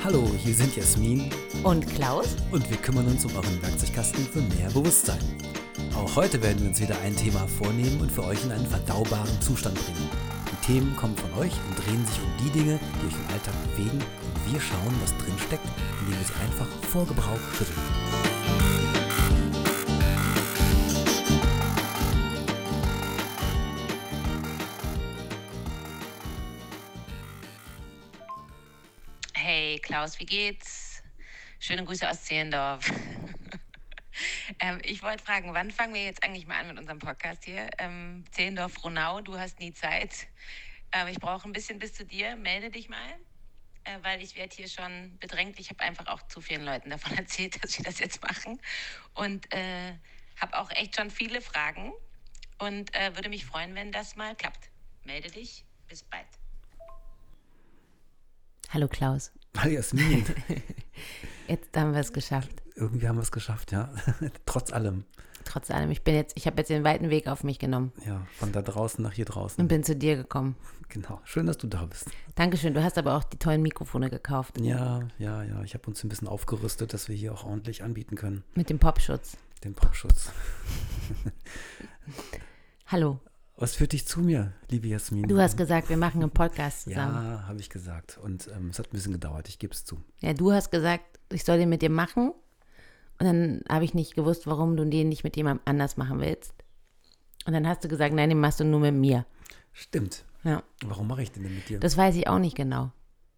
Hallo, hier sind Jasmin und Klaus und wir kümmern uns um euren Werkzeugkasten für mehr Bewusstsein. Auch heute werden wir uns wieder ein Thema vornehmen und für euch in einen verdaubaren Zustand bringen. Die Themen kommen von euch und drehen sich um die Dinge, die euch im Alltag bewegen, und wir schauen, was drin steckt, indem wir sie einfach vor Gebrauch schütteln. Hey Klaus, wie geht's? Schöne Grüße aus Zehlendorf. Ich wollte fragen, wann fangen wir jetzt eigentlich mal an mit unserem Podcast hier? Zehlendorf-Frohnau, du hast nie Zeit. Ich brauche ein bisschen bis zu dir. Melde dich mal, weil ich werde hier schon bedrängt. Ich habe einfach auch zu vielen Leuten davon erzählt, dass wir das jetzt machen. Und habe auch echt schon viele Fragen. Und würde mich freuen, wenn das mal klappt. Melde dich. Bis bald. Hallo Klaus. Hallo Jasmin. Jetzt haben wir es geschafft. Irgendwie haben wir es geschafft, ja. Trotz allem. Trotz allem. Ich habe jetzt den weiten Weg auf mich genommen. Ja, von da draußen nach hier draußen. Und bin zu dir gekommen. Genau. Schön, dass du da bist. Dankeschön. Du hast aber auch die tollen Mikrofone gekauft. Ja. Ich habe uns ein bisschen aufgerüstet, dass wir hier auch ordentlich anbieten können. Mit dem Popschutz. Den Popschutz. Hallo. Was führt dich zu mir, liebe Jasmin? Du hast gesagt, wir machen einen Podcast zusammen. Ja, habe ich gesagt. Und es hat ein bisschen gedauert, ich gebe es zu. Ja, du hast gesagt, ich soll den mit dir machen. Und dann habe ich nicht gewusst, warum du den nicht mit jemandem anders machen willst. Und dann hast du gesagt, nein, den machst du nur mit mir. Stimmt. Ja. Warum mache ich den denn mit dir? Das weiß ich auch nicht genau.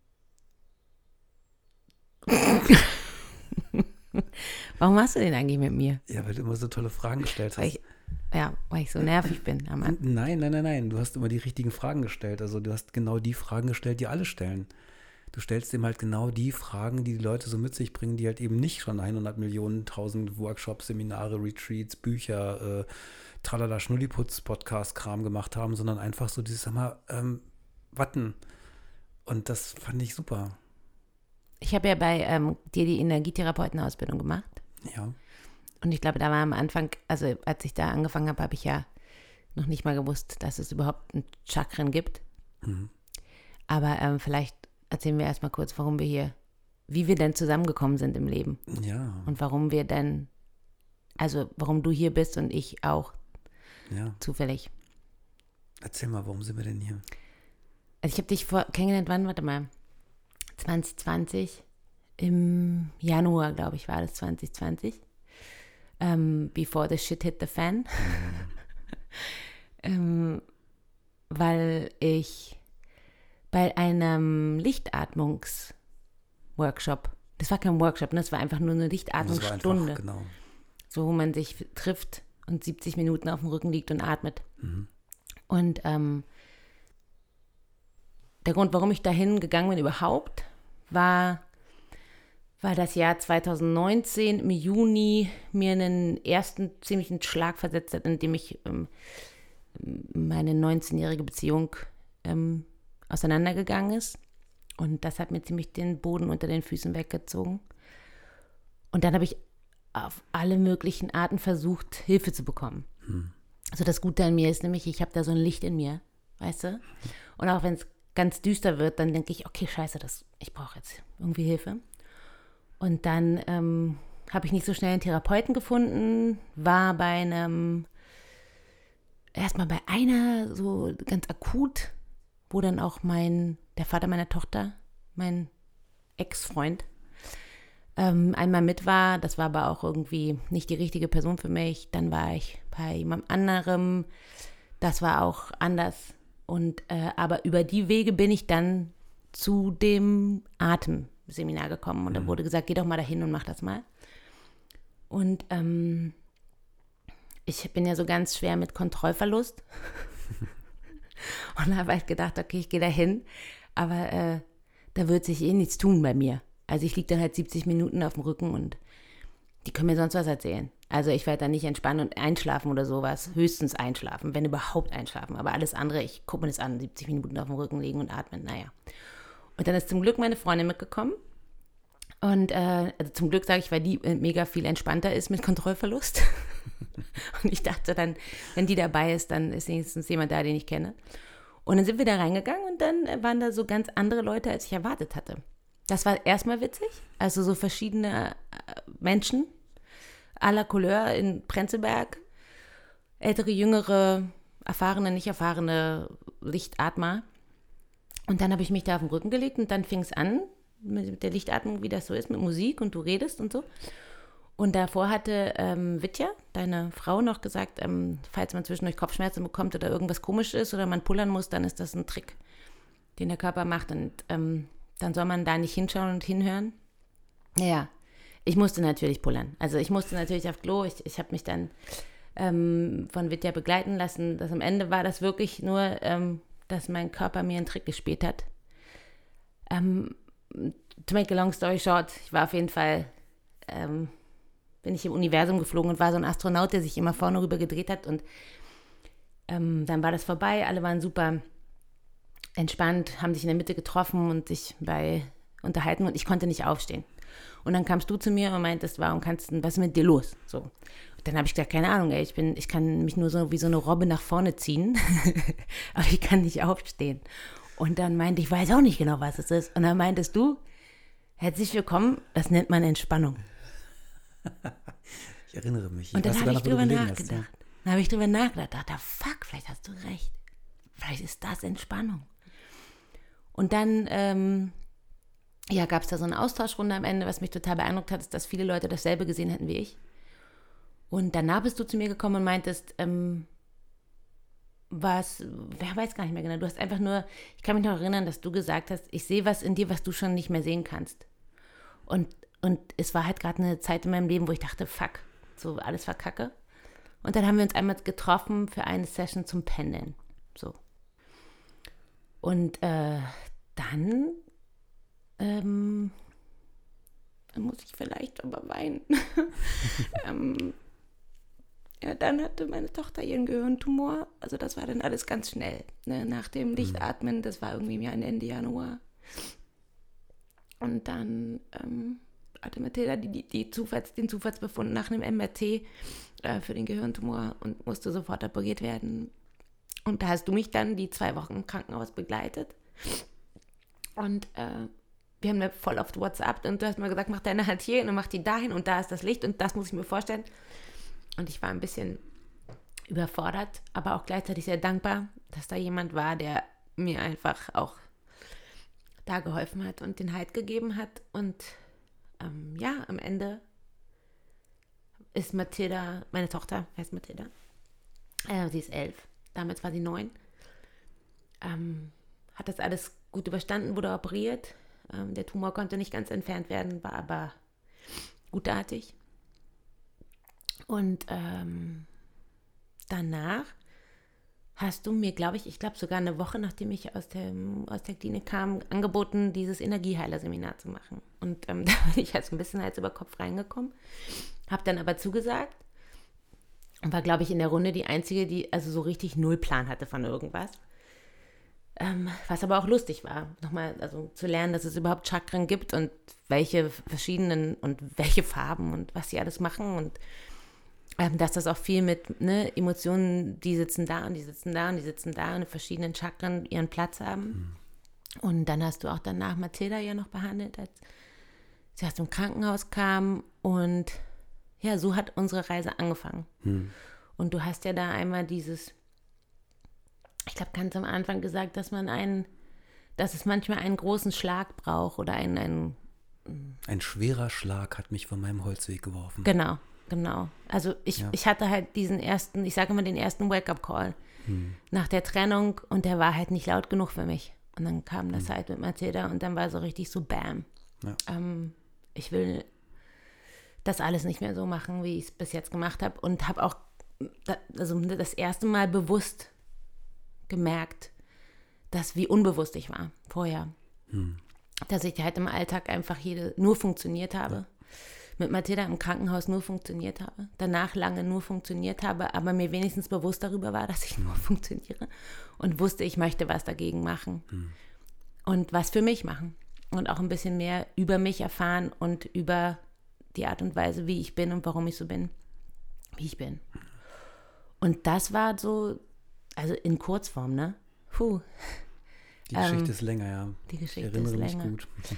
Warum machst du den eigentlich mit mir? Ja, weil du immer so tolle Fragen gestellt hast. Weil ich so nervig bin. Nein. Du hast immer die richtigen Fragen gestellt. Also du hast genau die Fragen gestellt, die alle stellen. Du stellst ihm halt genau die Fragen, die Leute so mit sich bringen, die halt eben nicht schon 100 Millionen, 1000 Workshops, Seminare, Retreats, Bücher, Tralala, Schnulliputz, Podcast-Kram gemacht haben, sondern einfach so dieses, Watten. Und das fand ich super. Ich habe ja bei dir die Energietherapeutenausbildung gemacht. Ja. Und ich glaube, da war am Anfang, also als ich da angefangen habe, habe ich ja noch nicht mal gewusst, dass es überhaupt ein Chakren gibt. Mhm. Aber vielleicht erzählen wir erstmal kurz, wie wir denn zusammengekommen sind im Leben. Ja. Und warum du hier bist und ich auch. Ja. Zufällig. Erzähl mal, warum sind wir denn hier? Also ich habe dich kennengelernt, wann? Warte mal. 2020. Im Januar, glaube ich, war das 2020. Before the shit hit the fan. Weil ich bei einem Lichtatmungs-Workshop, das war kein Workshop, das war einfach nur eine Lichtatmungsstunde. Genau. So, wo man sich trifft und 70 Minuten auf dem Rücken liegt und atmet. Mhm. Und der Grund, warum ich dahin gegangen bin überhaupt, war das Jahr 2019 im Juni mir einen ersten ziemlichen Schlag versetzt hat, indem ich meine 19-jährige Beziehung auseinandergegangen ist. Und das hat mir ziemlich den Boden unter den Füßen weggezogen. Und dann habe ich auf alle möglichen Arten versucht, Hilfe zu bekommen. Also das Gute an mir ist nämlich, ich habe da so ein Licht in mir, weißt du? Und auch wenn es ganz düster wird, dann denke ich, okay, scheiße, ich brauche jetzt irgendwie Hilfe. Und dann habe ich nicht so schnell einen Therapeuten gefunden, war erstmal bei einer so ganz akut, wo dann auch der Vater meiner Tochter, mein Ex-Freund, einmal mit war. Das war aber auch irgendwie nicht die richtige Person für mich. Dann war ich bei jemand anderem, das war auch anders. Und aber über die Wege bin ich dann zu dem Atemseminar gekommen und da wurde gesagt, geh doch mal dahin und mach das mal. Und ich bin ja so ganz schwer mit Kontrollverlust und habe halt gedacht, okay, ich gehe dahin, aber da wird sich nichts tun bei mir. Also ich liege dann halt 70 Minuten auf dem Rücken und die können mir sonst was erzählen. Also ich werde dann nicht entspannen und einschlafen oder sowas, höchstens einschlafen, wenn überhaupt einschlafen. Aber alles andere, ich gucke mir das an, 70 Minuten auf dem Rücken liegen und atmen, naja. Und dann ist zum Glück meine Freundin mitgekommen. Und also zum Glück sage ich, weil die mega viel entspannter ist mit Kontrollverlust. Und ich dachte dann, wenn die dabei ist, dann ist wenigstens jemand da, den ich kenne. Und dann sind wir da reingegangen und dann waren da so ganz andere Leute, als ich erwartet hatte. Das war erstmal witzig. Also so verschiedene Menschen aller Couleur in Prenzlberg. Ältere, jüngere, erfahrene, nicht erfahrene Lichtatmer. Und dann habe ich mich da auf den Rücken gelegt und dann fing es an mit der Lichtatmung, wie das so ist, mit Musik und du redest und so. Und davor hatte Vitja, deine Frau, noch gesagt, falls man zwischendurch Kopfschmerzen bekommt oder irgendwas komisch ist oder man pullern muss, dann ist das ein Trick, den der Körper macht. Und dann soll man da nicht hinschauen und hinhören. Naja, ich musste natürlich pullern. Also ich musste natürlich auf Klo. Ich habe mich dann von Vitja begleiten lassen. Am Ende war das wirklich nur, dass mein Körper mir einen Trick gespielt hat. To make a long story short, ich war auf jeden Fall... bin ich im Universum geflogen und war so ein Astronaut, der sich immer vorne rüber gedreht hat und dann war das vorbei, alle waren super entspannt, haben sich in der Mitte getroffen und sich unterhalten und ich konnte nicht aufstehen. Und dann kamst du zu mir und meintest, was ist mit dir los? So. Und dann habe ich gesagt, keine Ahnung, ey, ich kann mich nur so wie so eine Robbe nach vorne ziehen, aber ich kann nicht aufstehen. Und dann meinte ich, weiß auch nicht genau, was es ist. Und dann meintest du, herzlich willkommen, das nennt man Entspannung. Ich erinnere mich. Und dann habe ich drüber nachgedacht. Dachte, fuck, vielleicht hast du recht. Vielleicht ist das Entspannung. Und dann, gab es da so eine Austauschrunde am Ende, was mich total beeindruckt hat, ist, dass viele Leute dasselbe gesehen hätten wie ich. Und danach bist du zu mir gekommen und meintest, wer weiß gar nicht mehr genau. Du hast einfach nur, ich kann mich noch erinnern, dass du gesagt hast, ich sehe was in dir, was du schon nicht mehr sehen kannst. Und es war halt gerade eine Zeit in meinem Leben, wo ich dachte, fuck, so alles war Kacke. Und dann haben wir uns einmal getroffen für eine Session zum Pendeln. So. Und dann muss ich vielleicht aber weinen. Dann hatte meine Tochter ihren Gehirntumor. Also das war dann alles ganz schnell. Ne? Nach dem Lichtatmen, das war irgendwie Ende Januar. Und dann hatte Mathilda den Zufallsbefund nach einem MRT für den Gehirntumor und musste sofort operiert werden. Und da hast du mich dann die 2 Wochen im Krankenhaus begleitet. Und wir haben voll oft WhatsApp und du hast mir gesagt, mach deine Hand hier und mach die dahin und da ist das Licht und das muss ich mir vorstellen. Und ich war ein bisschen überfordert, aber auch gleichzeitig sehr dankbar, dass da jemand war, der mir einfach auch da geholfen hat und den Halt gegeben hat. Und am Ende ist Mathilda, meine Tochter heißt Mathilda, sie ist 11, damals war sie 9, hat das alles gut überstanden, wurde operiert. Der Tumor konnte nicht ganz entfernt werden, war aber gutartig. Und danach hast du mir, glaube ich sogar eine Woche, nachdem ich aus der Klinik kam, angeboten, dieses Energieheiler-Seminar zu machen. Und da bin ich halt so ein bisschen Hals über Kopf reingekommen, habe dann aber zugesagt und war, glaube ich, in der Runde die Einzige, die also so richtig null Plan hatte von irgendwas. Was aber auch lustig war, nochmal also zu lernen, dass es überhaupt Chakren gibt und welche verschiedenen und welche Farben und was sie alles machen und dass das auch viel mit Emotionen, die sitzen da und die sitzen da und die sitzen da und in verschiedenen Chakren ihren Platz haben. Und dann hast du auch danach Mathilda ja noch behandelt, als sie aus dem Krankenhaus kam und ja, so hat unsere Reise angefangen. Und du hast ja da einmal dieses, ich glaube, ganz am Anfang gesagt, dass es manchmal einen großen Schlag braucht oder ein schwerer Schlag hat mich von meinem Holzweg geworfen. Genau. Also ich hatte halt den ersten Wake-up-Call nach der Trennung und der war halt nicht laut genug für mich. Und dann kam das halt mit Mathilda und dann war so richtig so Bam. Ja. Ich will das alles nicht mehr so machen, wie ich es bis jetzt gemacht habe und habe auch das erste Mal bewusst gemerkt, wie unbewusst ich war vorher. Dass ich halt im Alltag einfach nur funktioniert habe. Ja. Mit Mathilda im Krankenhaus nur funktioniert habe, danach lange nur funktioniert habe, aber mir wenigstens bewusst darüber war, dass ich nur funktioniere und wusste, ich möchte was dagegen machen und was für mich machen und auch ein bisschen mehr über mich erfahren und über die Art und Weise, wie ich bin und warum ich so bin, wie ich bin. Und das war so, also in Kurzform, ne? Die Geschichte ist länger, ja. Die Geschichte ist länger. Mich gut.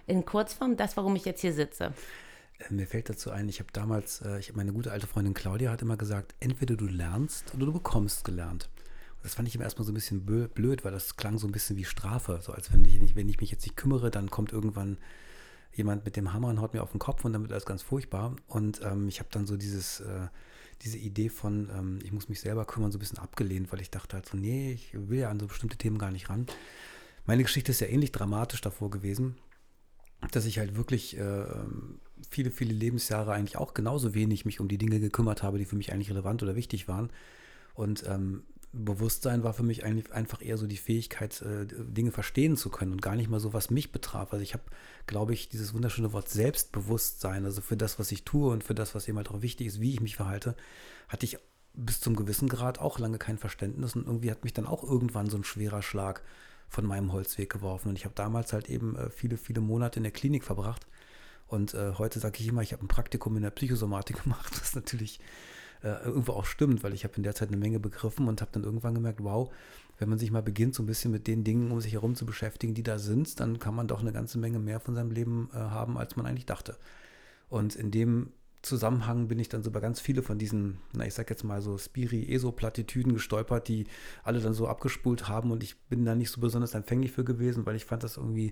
in Kurzform das, warum ich jetzt hier sitze. Mir fällt dazu ein, ich habe damals, meine gute alte Freundin Claudia hat immer gesagt, entweder du lernst oder du bekommst gelernt. Und das fand ich immer erstmal so ein bisschen blöd, weil das klang so ein bisschen wie Strafe. So als wenn ich mich jetzt nicht kümmere, dann kommt irgendwann jemand mit dem Hammer und haut mir auf den Kopf und dann wird alles ganz furchtbar. Und ich habe dann so diese Idee von, ich muss mich selber kümmern, so ein bisschen abgelehnt, weil ich dachte halt so, nee, ich will ja an so bestimmte Themen gar nicht ran. Meine Geschichte ist ja ähnlich dramatisch davor gewesen, dass ich halt wirklich viele, viele Lebensjahre eigentlich auch genauso wenig mich um die Dinge gekümmert habe, die für mich eigentlich relevant oder wichtig waren. Und Bewusstsein war für mich eigentlich einfach eher so die Fähigkeit, Dinge verstehen zu können und gar nicht mal so, was mich betraf. Also ich habe, glaube ich, dieses wunderschöne Wort Selbstbewusstsein, also für das, was ich tue und für das, was eben halt auch wichtig ist, wie ich mich verhalte, hatte ich bis zum gewissen Grad auch lange kein Verständnis und irgendwie hat mich dann auch irgendwann so ein schwerer Schlag von meinem Holzweg geworfen. Und ich habe damals halt eben viele, viele Monate in der Klinik verbracht. Und heute sage ich immer, ich habe ein Praktikum in der Psychosomatik gemacht, was natürlich irgendwo auch stimmt, weil ich habe in der Zeit eine Menge begriffen und habe dann irgendwann gemerkt, wow, wenn man sich mal beginnt, so ein bisschen mit den Dingen um sich herum zu beschäftigen, die da sind, dann kann man doch eine ganze Menge mehr von seinem Leben haben, als man eigentlich dachte. Und in dem Zusammenhang bin ich dann so über ganz viele von diesen, ich sag jetzt mal so Spiri-ESO-Plattitüden gestolpert, die alle dann so abgespult haben und ich bin da nicht so besonders empfänglich für gewesen, weil ich fand das irgendwie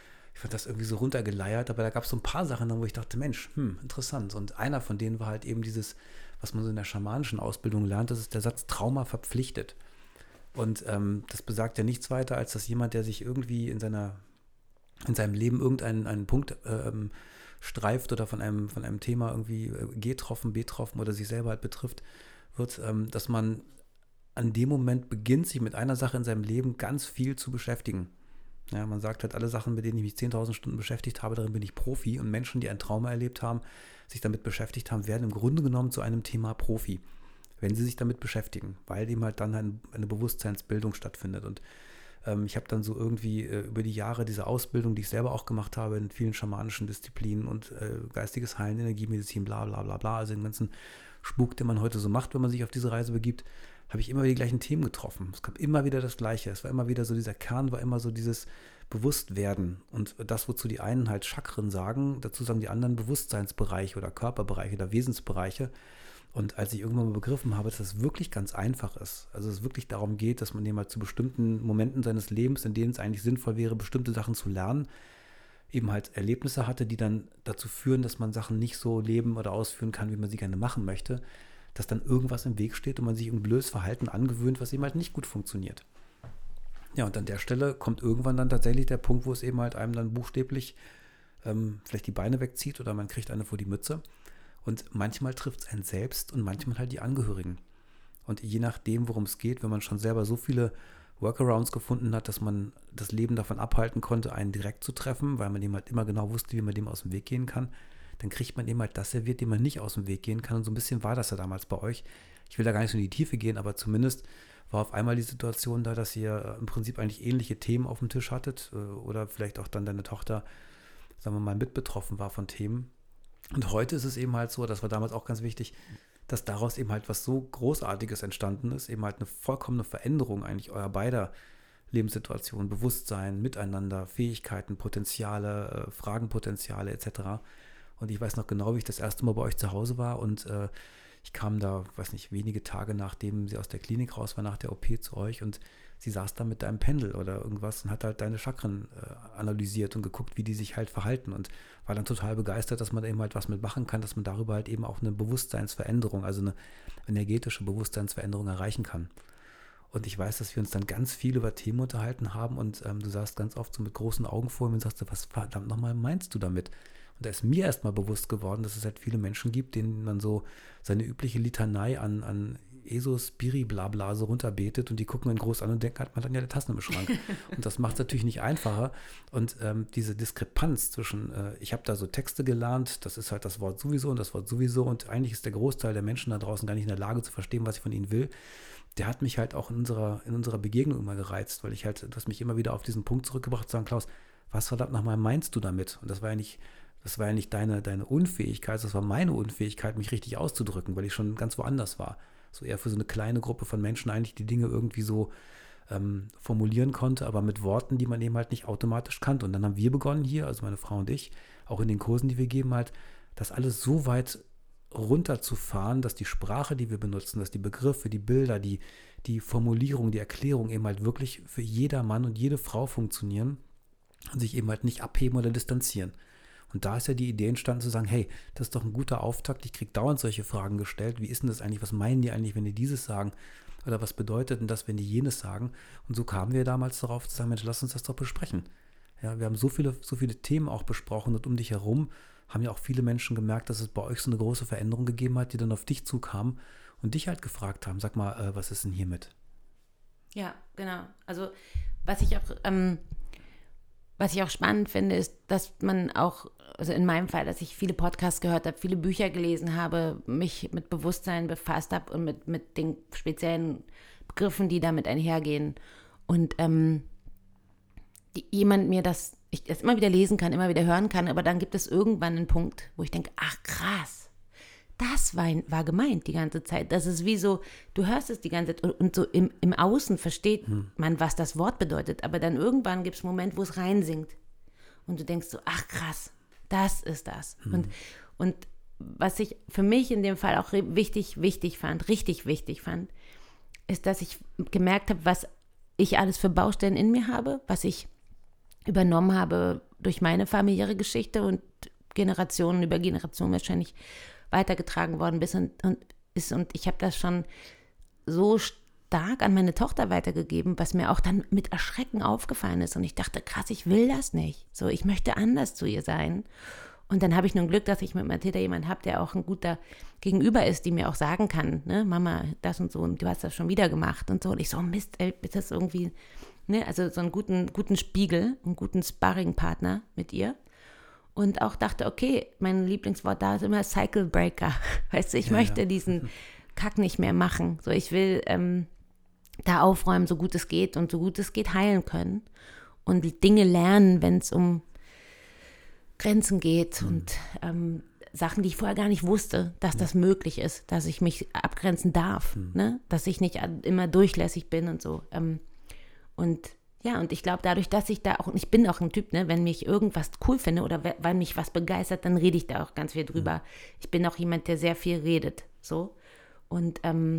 so runtergeleiert, aber da gab es so ein paar Sachen, wo ich dachte, Mensch, interessant. Und einer von denen war halt eben dieses, was man so in der schamanischen Ausbildung lernt, das ist der Satz Trauma verpflichtet. Und das besagt ja nichts weiter, als dass jemand, der sich irgendwie in seinem Leben irgendeinen Punkt streift oder von einem Thema irgendwie getroffen, betroffen oder sich selber halt betrifft, wird, dass man an dem Moment beginnt, sich mit einer Sache in seinem Leben ganz viel zu beschäftigen. Ja, man sagt halt, alle Sachen, mit denen ich mich 10.000 Stunden beschäftigt habe, darin bin ich Profi. Und Menschen, die ein Trauma erlebt haben, sich damit beschäftigt haben, werden im Grunde genommen zu einem Thema Profi, wenn sie sich damit beschäftigen, weil eben halt dann eine Bewusstseinsbildung stattfindet. Und ich habe dann so irgendwie über die Jahre diese Ausbildung, die ich selber auch gemacht habe in vielen schamanischen Disziplinen und geistiges Heilen, Energiemedizin, bla bla bla bla, also den ganzen Spuk, den man heute so macht, wenn man sich auf diese Reise begibt, habe ich immer wieder die gleichen Themen getroffen. Es gab immer wieder das Gleiche. Es war immer wieder so, dieser Kern war immer so dieses Bewusstwerden. Und das, wozu die einen halt Chakren sagen, dazu sagen die anderen Bewusstseinsbereiche oder Körperbereiche oder Wesensbereiche. Und als ich irgendwann mal begriffen habe, dass das wirklich ganz einfach ist, also es wirklich darum geht, dass man eben halt zu bestimmten Momenten seines Lebens, in denen es eigentlich sinnvoll wäre, bestimmte Sachen zu lernen, eben halt Erlebnisse hatte, die dann dazu führen, dass man Sachen nicht so leben oder ausführen kann, wie man sie gerne machen möchte, dass dann irgendwas im Weg steht und man sich ein blödes Verhalten angewöhnt, was eben halt nicht gut funktioniert. Ja, und an der Stelle kommt irgendwann dann tatsächlich der Punkt, wo es eben halt einem dann buchstäblich vielleicht die Beine wegzieht oder man kriegt eine vor die Mütze. Und manchmal trifft es einen selbst und manchmal halt die Angehörigen. Und je nachdem, worum es geht, wenn man schon selber so viele Workarounds gefunden hat, dass man das Leben davon abhalten konnte, einen direkt zu treffen, weil man eben halt immer genau wusste, wie man dem aus dem Weg gehen kann, dann kriegt man eben halt das serviert, dem man nicht aus dem Weg gehen kann. Und so ein bisschen war das ja damals bei euch. Ich will da gar nicht so in die Tiefe gehen, aber zumindest war auf einmal die Situation da, dass ihr im Prinzip eigentlich ähnliche Themen auf dem Tisch hattet oder vielleicht auch dann deine Tochter, sagen wir mal, mit betroffen war von Themen. Und heute ist es eben halt so, das war damals auch ganz wichtig, dass daraus eben halt was so Großartiges entstanden ist, eben halt eine vollkommene Veränderung eigentlich eurer beider Lebenssituation, Bewusstsein, Miteinander, Fähigkeiten, Potenziale, Fragenpotenziale etc. Und ich weiß noch genau, wie ich das erste Mal bei euch zu Hause war und ich kam da, weiß nicht, wenige Tage nachdem sie aus der Klinik raus war, nach der OP zu euch und sie saß da mit deinem Pendel oder irgendwas und hat halt deine Chakren analysiert und geguckt, wie die sich halt verhalten und war dann total begeistert, dass man da eben halt was mitmachen kann, dass man darüber halt eben auch eine Bewusstseinsveränderung, also eine energetische Bewusstseinsveränderung erreichen kann. Und ich weiß, dass wir uns dann ganz viel über Themen unterhalten haben und du saßt ganz oft so mit großen Augen vor mir und sagst, was verdammt nochmal meinst du damit? Und da ist mir erstmal bewusst geworden, dass es halt viele Menschen gibt, denen man so seine übliche Litanei an ESO, Spiri, Blabla so runterbetet und die gucken einen groß an und denken, hat man dann ja eine Tassen im Schrank. Und das macht es natürlich nicht einfacher. Und diese Diskrepanz zwischen, ich habe da so Texte gelernt, das ist halt das Wort sowieso und das Wort sowieso und eigentlich ist der Großteil der Menschen da draußen gar nicht in der Lage zu verstehen, was ich von ihnen will. Der hat mich halt auch in unserer Begegnung immer gereizt, weil du hast mich immer wieder auf diesen Punkt zurückgebracht, zu sagen, Klaus, was verdammt nochmal meinst du damit? Und das war ja nicht deine Unfähigkeit, das war meine Unfähigkeit, mich richtig auszudrücken, weil ich schon ganz woanders war. So eher für so eine kleine Gruppe von Menschen eigentlich die Dinge irgendwie so formulieren konnte, aber mit Worten, die man eben halt nicht automatisch kannte. Und dann haben wir begonnen hier, also meine Frau und ich, auch in den Kursen, die wir geben, halt, das alles so weit runterzufahren, dass die Sprache, die wir benutzen, dass die Begriffe, die Bilder, die Formulierung, die Erklärung eben halt wirklich für jeder Mann und jede Frau funktionieren und sich eben halt nicht abheben oder distanzieren. Und da ist ja die Idee entstanden zu sagen, hey, das ist doch ein guter Auftakt, ich kriege dauernd solche Fragen gestellt, wie ist denn das eigentlich, was meinen die eigentlich, wenn die dieses sagen? Oder was bedeutet denn das, wenn die jenes sagen? Und so kamen wir damals darauf zu sagen, Mensch, lass uns das doch besprechen. Ja, wir haben so viele Themen auch besprochen und um dich herum haben ja auch viele Menschen gemerkt, dass es bei euch so eine große Veränderung gegeben hat, die dann auf dich zukamen und dich halt gefragt haben, sag mal, was ist denn hiermit? Ja, genau. Also was ich auch spannend finde, ist, dass man auch, also in meinem Fall, dass ich viele Podcasts gehört habe, viele Bücher gelesen habe, mich mit Bewusstsein befasst habe und mit den speziellen Begriffen, die damit einhergehen. Und jemand mir ich das immer wieder lesen kann, immer wieder hören kann, aber dann gibt es irgendwann einen Punkt, wo ich denke, ach krass, das war gemeint die ganze Zeit. Das ist wie so, du hörst es die ganze Zeit und so im Außen versteht man, was das Wort bedeutet, aber dann irgendwann gibt es einen Moment, wo es reinsinkt und du denkst so, ach krass, das ist das. Und was ich für mich in dem Fall auch richtig wichtig fand, ist, dass ich gemerkt habe, was ich alles für Baustellen in mir habe, was ich übernommen habe durch meine familiäre Geschichte und Generationen über Generationen wahrscheinlich weitergetragen worden ist und ich habe das schon so stark an meine Tochter weitergegeben, was mir auch dann mit Erschrecken aufgefallen ist und ich dachte, krass, ich will das nicht, so, ich möchte anders zu ihr sein und dann habe ich nun Glück, dass ich mit Mathilda jemanden habe, der auch ein guter Gegenüber ist, die mir auch sagen kann, ne, Mama, das und so und du hast das schon wieder gemacht und so und ich so, Mist, ey, ist das irgendwie, ne, also so einen guten Spiegel, einen guten Sparringpartner mit ihr. Und auch dachte, okay, mein Lieblingswort da ist immer Cycle Breaker. Weißt du, ich möchte diesen Kack nicht mehr machen. So, ich will da aufräumen, so gut es geht und so gut es geht heilen können. Und die Dinge lernen, wenn es um Grenzen geht und Sachen, die ich vorher gar nicht wusste, dass das möglich ist, dass ich mich abgrenzen darf, ne? Dass ich nicht immer durchlässig bin und so. Und ich glaube, dadurch, dass ich da auch, und ich bin auch ein Typ, ne, wenn mich irgendwas cool finde oder weil mich was begeistert, dann rede ich da auch ganz viel drüber. Ich bin auch jemand, der sehr viel redet, so. Und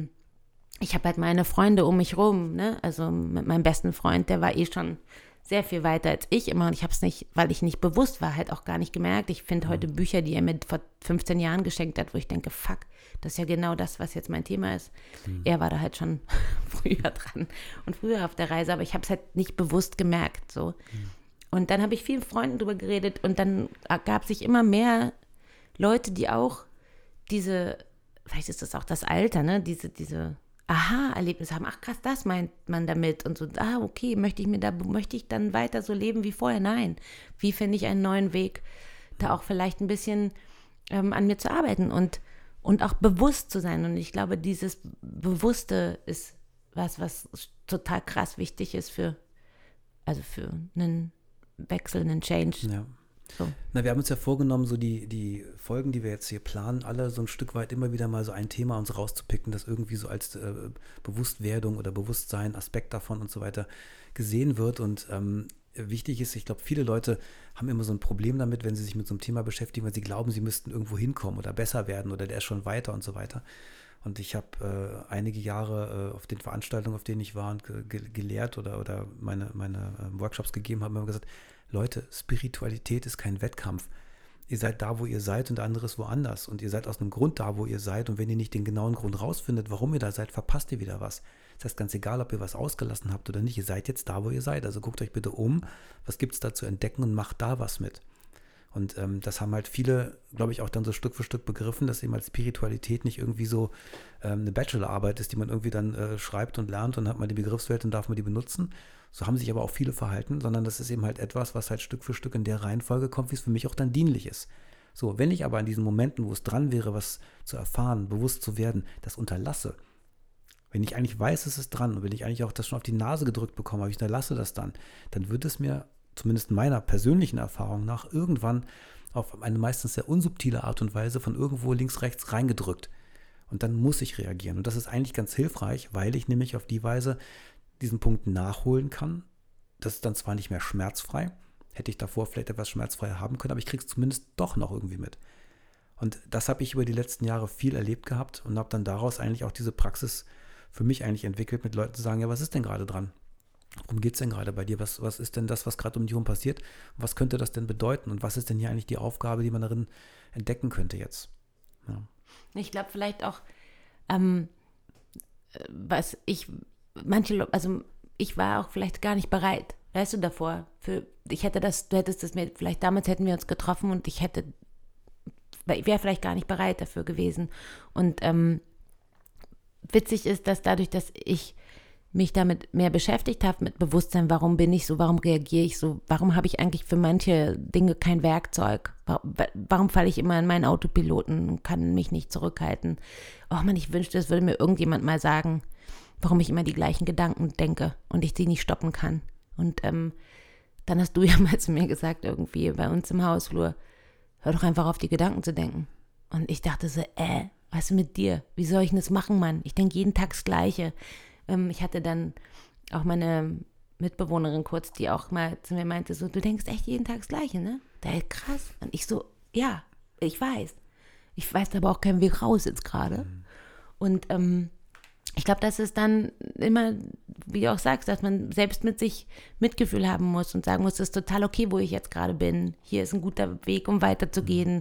ich habe halt meine Freunde um mich rum, ne, also mit meinem besten Freund, der war schon sehr viel weiter als ich immer und ich habe es nicht, weil ich nicht bewusst war, halt auch gar nicht gemerkt. Ich finde heute Bücher, die er mir vor 15 Jahren geschenkt hat, wo ich denke, fuck, das ist ja genau das, was jetzt mein Thema ist. Er war da halt schon früher dran und früher auf der Reise, aber ich habe es halt nicht bewusst gemerkt, so. Und dann habe ich vielen Freunden drüber geredet und dann gab sich immer mehr Leute, die auch vielleicht ist das auch das Alter, ne, diese Aha-Erlebnisse haben, ach krass, das meint man damit und so, okay, möchte ich dann weiter so leben wie vorher? Nein. Wie finde ich einen neuen Weg, da auch vielleicht ein bisschen an mir zu arbeiten und auch bewusst zu sein. Und ich glaube, dieses Bewusste ist was total krass wichtig ist für einen Wechsel, einen Change. Ja. So. Na, wir haben uns ja vorgenommen, so die Folgen, die wir jetzt hier planen, alle so ein Stück weit immer wieder mal so ein Thema uns rauszupicken, das irgendwie so als Bewusstwerdung oder Bewusstsein, Aspekt davon und so weiter gesehen wird. Und wichtig ist, ich glaube, viele Leute haben immer so ein Problem damit, wenn sie sich mit so einem Thema beschäftigen, weil sie glauben, sie müssten irgendwo hinkommen oder besser werden oder der ist schon weiter und so weiter. Und ich habe einige Jahre auf den Veranstaltungen, auf denen ich war und gelehrt oder meine Workshops gegeben habe, immer gesagt, Leute, Spiritualität ist kein Wettkampf. Ihr seid da, wo ihr seid und der andere ist woanders. Und ihr seid aus einem Grund da, wo ihr seid. Und wenn ihr nicht den genauen Grund rausfindet, warum ihr da seid, verpasst ihr wieder was. Das heißt, ganz egal, ob ihr was ausgelassen habt oder nicht, ihr seid jetzt da, wo ihr seid. Also guckt euch bitte um, was gibt es da zu entdecken und macht da was mit. Und das haben halt viele, glaube ich, auch dann so Stück für Stück begriffen, dass eben als Spiritualität nicht irgendwie so eine Bachelorarbeit ist, die man irgendwie dann schreibt und lernt und hat man die Begriffswelt und darf man die benutzen. So haben sich aber auch viele verhalten, sondern das ist eben halt etwas, was halt Stück für Stück in der Reihenfolge kommt, wie es für mich auch dann dienlich ist. So, wenn ich aber an diesen Momenten, wo es dran wäre, was zu erfahren, bewusst zu werden, das unterlasse, wenn ich eigentlich weiß, es ist dran und wenn ich eigentlich auch das schon auf die Nase gedrückt bekomme, aber ich unterlasse das dann wird es mir zumindest meiner persönlichen Erfahrung nach, irgendwann auf eine meistens sehr unsubtile Art und Weise von irgendwo links, rechts reingedrückt. Und dann muss ich reagieren. Und das ist eigentlich ganz hilfreich, weil ich nämlich auf die Weise diesen Punkt nachholen kann. Das ist dann zwar nicht mehr schmerzfrei, hätte ich davor vielleicht etwas schmerzfreier haben können, aber ich kriege es zumindest doch noch irgendwie mit. Und das habe ich über die letzten Jahre viel erlebt gehabt und habe dann daraus eigentlich auch diese Praxis für mich eigentlich entwickelt, mit Leuten zu sagen, ja, was ist denn gerade dran? Worum geht es denn gerade bei dir? Was ist denn das, was gerade um dich herum passiert? Was könnte das denn bedeuten? Und was ist denn hier eigentlich die Aufgabe, die man darin entdecken könnte jetzt? Ja. Ich glaube vielleicht auch, ich war auch vielleicht gar nicht bereit, weißt du, davor. Du hättest das mir, vielleicht damals hätten wir uns getroffen und ich wäre vielleicht gar nicht bereit dafür gewesen. Und witzig ist, dass dadurch, dass ich mich damit mehr beschäftigt habe, mit Bewusstsein, warum bin ich so, warum reagiere ich so, warum habe ich eigentlich für manche Dinge kein Werkzeug, warum falle ich immer in meinen Autopiloten und kann mich nicht zurückhalten. Oh Mann, ich wünschte, es würde mir irgendjemand mal sagen, warum ich immer die gleichen Gedanken denke und ich sie nicht stoppen kann. Und dann hast du ja mal zu mir gesagt, irgendwie bei uns im Hausflur, hör doch einfach auf, die Gedanken zu denken. Und ich dachte so, was ist mit dir? Wie soll ich denn das machen, Mann? Ich denke jeden Tag das Gleiche. Ich hatte dann auch meine Mitbewohnerin kurz, die auch mal zu mir meinte, so, du denkst echt jeden Tag das Gleiche, ne? Krass. Und ich so, ja, ich weiß. Ich weiß aber auch keinen Weg raus jetzt gerade. Und ich glaube, das ist dann immer, wie du auch sagst, dass man selbst mit sich Mitgefühl haben muss und sagen muss, das ist total okay, wo ich jetzt gerade bin. Hier ist ein guter Weg, um weiterzugehen.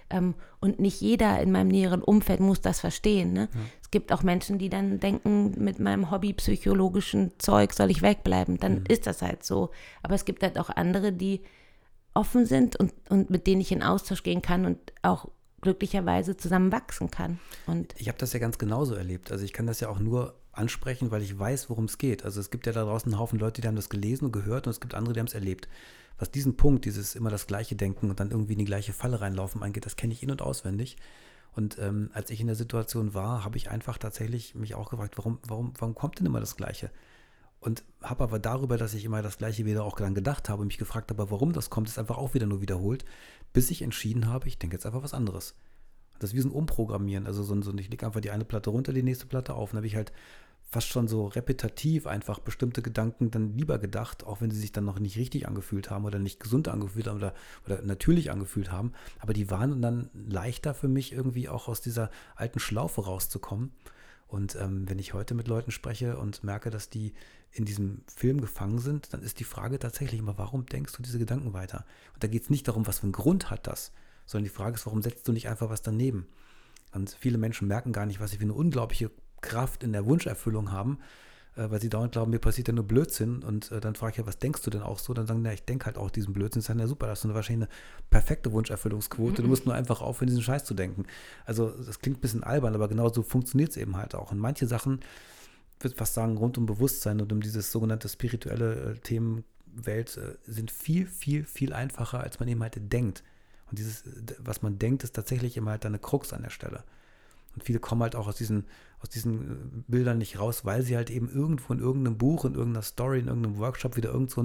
Und nicht jeder in meinem näheren Umfeld muss das verstehen. Ne? Ja. Es gibt auch Menschen, die dann denken, mit meinem hobbypsychologischen Zeug soll ich wegbleiben. Dann ist das halt so. Aber es gibt halt auch andere, die offen sind und mit denen ich in Austausch gehen kann und auch glücklicherweise zusammen wachsen kann. Und ich habe das ja ganz genauso erlebt. Also ich kann das ja auch nur ansprechen, weil ich weiß, worum es geht. Also es gibt ja da draußen einen Haufen Leute, die haben das gelesen und gehört und es gibt andere, die haben es erlebt. Was diesen Punkt, dieses immer das Gleiche denken und dann irgendwie in die gleiche Falle reinlaufen angeht, das kenne ich in- und auswendig. Und als ich in der Situation war, habe ich einfach tatsächlich mich auch gefragt, warum kommt denn immer das Gleiche? Und habe aber darüber, dass ich immer das Gleiche wieder auch dann gedacht habe, mich gefragt habe, warum das kommt, ist einfach auch wieder nur wiederholt, bis ich entschieden habe, ich denke jetzt einfach was anderes. Das ist wie so ein Umprogrammieren, also ich lege einfach die eine Platte runter, die nächste Platte auf. Und dann habe ich halt fast schon so repetitiv einfach bestimmte Gedanken dann lieber gedacht, auch wenn sie sich dann noch nicht richtig angefühlt haben oder nicht gesund angefühlt haben oder natürlich angefühlt haben. Aber die waren dann leichter für mich irgendwie auch aus dieser alten Schlaufe rauszukommen. Und wenn ich heute mit Leuten spreche und merke, dass die in diesem Film gefangen sind, dann ist die Frage tatsächlich immer, warum denkst du diese Gedanken weiter? Und da geht es nicht darum, was für einen Grund hat das, sondern die Frage ist, warum setzt du nicht einfach was daneben? Und viele Menschen merken gar nicht, was sie für eine unglaubliche Kraft in der Wunscherfüllung haben, weil sie dauernd glauben, mir passiert ja nur Blödsinn. Und dann frage ich ja, was denkst du denn auch so? Dann sagen, ich denke halt auch diesen Blödsinn. Ich sage, ja super, das ist wahrscheinlich eine perfekte Wunscherfüllungsquote. Du musst nur einfach aufhören, diesen Scheiß zu denken. Also das klingt ein bisschen albern, aber genau so funktioniert es eben halt auch. Und manche Sachen, ich würde fast sagen, rund um Bewusstsein und um dieses sogenannte spirituelle Themenwelt sind viel, viel, viel einfacher, als man eben halt denkt. Und dieses, was man denkt, ist tatsächlich immer halt eine Krux an der Stelle. Und viele kommen halt auch aus diesen Bildern nicht raus, weil sie halt eben irgendwo in irgendeinem Buch, in irgendeiner Story, in irgendeinem Workshop wieder so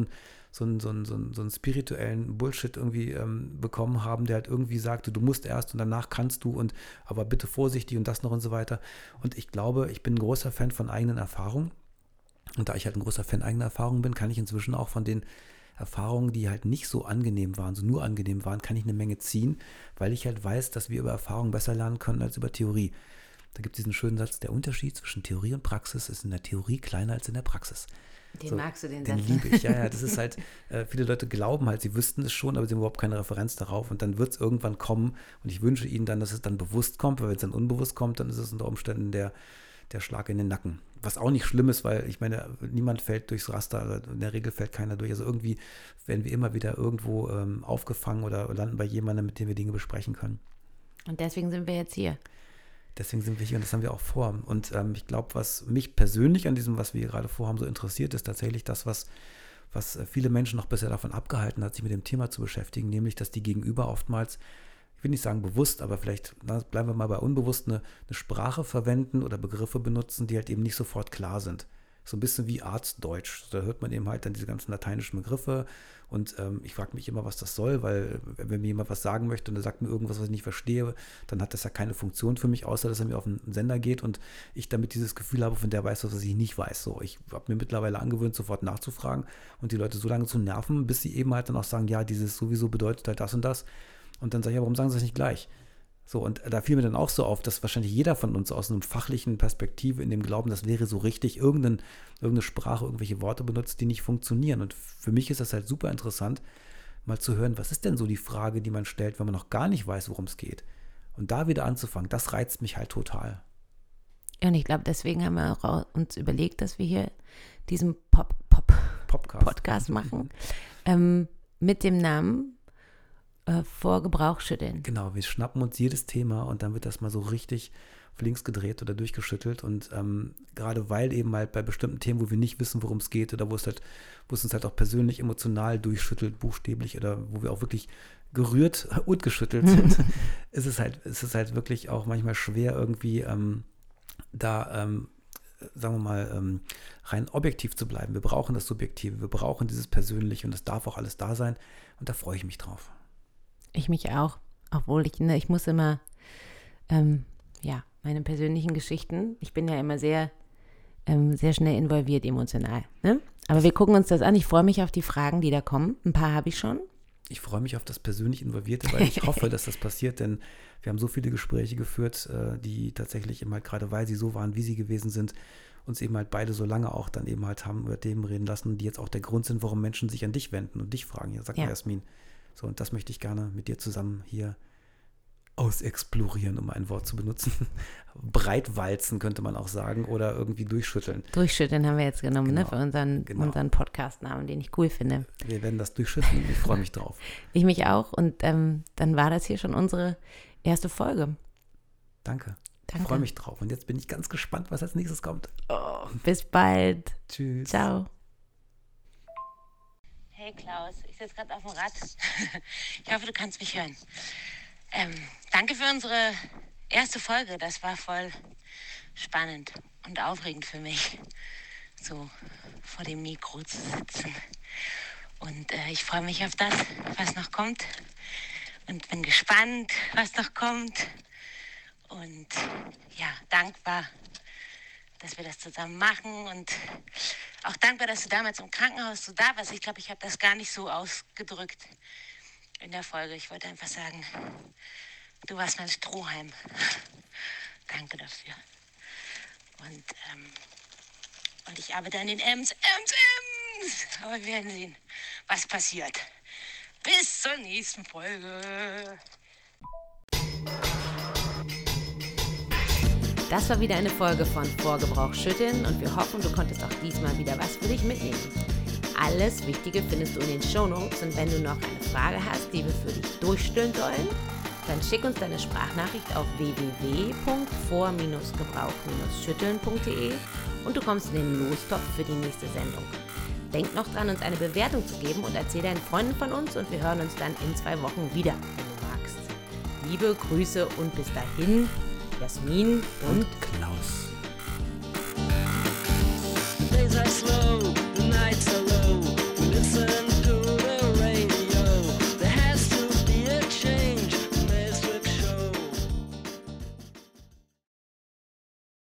einen spirituellen Bullshit irgendwie bekommen haben, der halt irgendwie sagte, du musst erst und danach kannst du und aber bitte vorsichtig und das noch und so weiter. Und ich glaube, ich bin ein großer Fan von eigenen Erfahrungen. Und da ich halt ein großer Fan eigener Erfahrungen bin, kann ich inzwischen auch von den Erfahrungen, die halt nicht so angenehm waren, so nur angenehm waren, kann ich eine Menge ziehen, weil ich halt weiß, dass wir über Erfahrung besser lernen können als über Theorie. Da gibt es diesen schönen Satz, der Unterschied zwischen Theorie und Praxis ist in der Theorie kleiner als in der Praxis. Den magst du, den Satz? Den liebe ich, ja, das ist halt, viele Leute glauben halt, sie wüssten es schon, aber sie haben überhaupt keine Referenz darauf und dann wird es irgendwann kommen und ich wünsche ihnen dann, dass es dann bewusst kommt, weil wenn es dann unbewusst kommt, dann ist es unter Umständen der Schlag in den Nacken. Was auch nicht schlimm ist, weil ich meine, niemand fällt durchs Raster, in der Regel fällt keiner durch. Also irgendwie werden wir immer wieder irgendwo aufgefangen oder landen bei jemandem, mit dem wir Dinge besprechen können. Und deswegen sind wir jetzt hier. Deswegen sind wir hier und das haben wir auch vor. Und ich glaube, was mich persönlich an diesem, was wir hier gerade vorhaben, so interessiert, ist tatsächlich das, was viele Menschen noch bisher davon abgehalten hat, sich mit dem Thema zu beschäftigen, nämlich, dass die Gegenüber oftmals, ich will nicht sagen bewusst, aber vielleicht bleiben wir mal bei unbewusst, eine Sprache verwenden oder Begriffe benutzen, die halt eben nicht sofort klar sind. So ein bisschen wie Arztdeutsch. Da hört man eben halt dann diese ganzen lateinischen Begriffe und ich frage mich immer, was das soll, weil wenn mir jemand was sagen möchte und er sagt mir irgendwas, was ich nicht verstehe, dann hat das ja keine Funktion für mich, außer dass er mir auf den Sender geht und ich damit dieses Gefühl habe, von der weiß was ich nicht weiß. So, ich habe mir mittlerweile angewöhnt, sofort nachzufragen und die Leute so lange zu nerven, bis sie eben halt dann auch sagen, ja, dieses sowieso bedeutet halt das und das. Und dann sage ich, ja, warum sagen sie das nicht gleich? So, und da fiel mir dann auch so auf, dass wahrscheinlich jeder von uns aus einer fachlichen Perspektive in dem Glauben, das wäre so richtig, irgendeine Sprache, irgendwelche Worte benutzt, die nicht funktionieren. Und für mich ist das halt super interessant, mal zu hören, was ist denn so die Frage, die man stellt, wenn man noch gar nicht weiß, worum es geht. Und da wieder anzufangen, das reizt mich halt total. Und ich glaube, deswegen haben wir auch uns überlegt, dass wir hier diesen Podcast machen, mit dem Namen vor Gebrauch schütteln. Genau, wir schnappen uns jedes Thema und dann wird das mal so richtig auf links gedreht oder durchgeschüttelt und gerade weil eben halt bei bestimmten Themen, wo wir nicht wissen, worum es geht oder wo es uns halt auch persönlich emotional durchschüttelt, buchstäblich oder wo wir auch wirklich gerührt und geschüttelt sind, ist es halt wirklich auch manchmal schwer irgendwie sagen wir mal, rein objektiv zu bleiben. Wir brauchen das Subjektive, wir brauchen dieses Persönliche und das darf auch alles da sein und da freue ich mich drauf. Ich mich auch, obwohl ich muss immer, meine persönlichen Geschichten, ich bin ja immer sehr, sehr schnell involviert emotional, ne? Aber wir gucken uns das an, ich freue mich auf die Fragen, die da kommen, ein paar habe ich schon. Ich freue mich auf das persönlich Involvierte, weil ich hoffe, dass das passiert, denn wir haben so viele Gespräche geführt, die tatsächlich immer halt gerade, weil sie so waren, wie sie gewesen sind, uns eben halt beide so lange auch dann eben halt haben über Themen reden lassen, die jetzt auch der Grund sind, warum Menschen sich an dich wenden und dich fragen. Ja, sag mal, Jasmin. So, und das möchte ich gerne mit dir zusammen hier ausexplorieren, um ein Wort zu benutzen. Breitwalzen könnte man auch sagen oder irgendwie durchschütteln. Durchschütteln haben wir jetzt genommen, genau, ne, für unseren Podcast-Namen, den ich cool finde. Wir werden das durchschütteln und ich freue mich drauf. Ich mich auch und dann war das hier schon unsere erste Folge. Danke. Ich freue mich drauf und jetzt bin ich ganz gespannt, was als nächstes kommt. Oh, bis bald. Tschüss. Ciao. Hey Klaus, ich sitze gerade auf dem Rad. Ich hoffe, du kannst mich hören. Danke für unsere erste Folge. Das war voll spannend und aufregend für mich, so vor dem Mikro zu sitzen. Und ich freue mich auf das, was noch kommt. Und bin gespannt, was noch kommt. Und ja, dankbar, dass wir das zusammen machen und auch dankbar, dass du damals im Krankenhaus so da warst. Ich glaube, ich habe das gar nicht so ausgedrückt in der Folge. Ich wollte einfach sagen, du warst mein Strohhalm. Danke dafür. Und ich arbeite an den Ems. Aber wir werden sehen, was passiert. Bis zur nächsten Folge. Das war wieder eine Folge von Vorgebrauch schütteln und wir hoffen, du konntest auch diesmal wieder was für dich mitnehmen. Alles Wichtige findest du in den Shownotes und wenn du noch eine Frage hast, die wir für dich durchstellen sollen, dann schick uns deine Sprachnachricht auf www.vor-gebrauch-schütteln.de und du kommst in den Lostopf für die nächste Sendung. Denk noch dran, uns eine Bewertung zu geben und erzähl deinen Freunden von uns und wir hören uns dann in 2 Wochen wieder, wenn du magst. Liebe Grüße und bis dahin, Jasmin und Klaus.